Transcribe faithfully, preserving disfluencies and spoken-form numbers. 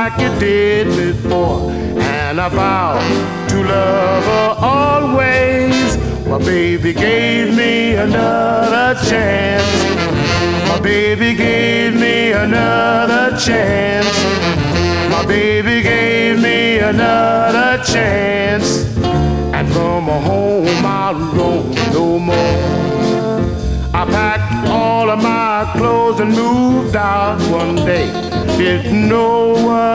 like you did before, and I vow to love her always. My baby gave me another chance. My baby gave me another chance. My baby gave me another chance. And from home I'll roam no more. I packed all of my clothes and moved out one day. Didn't know what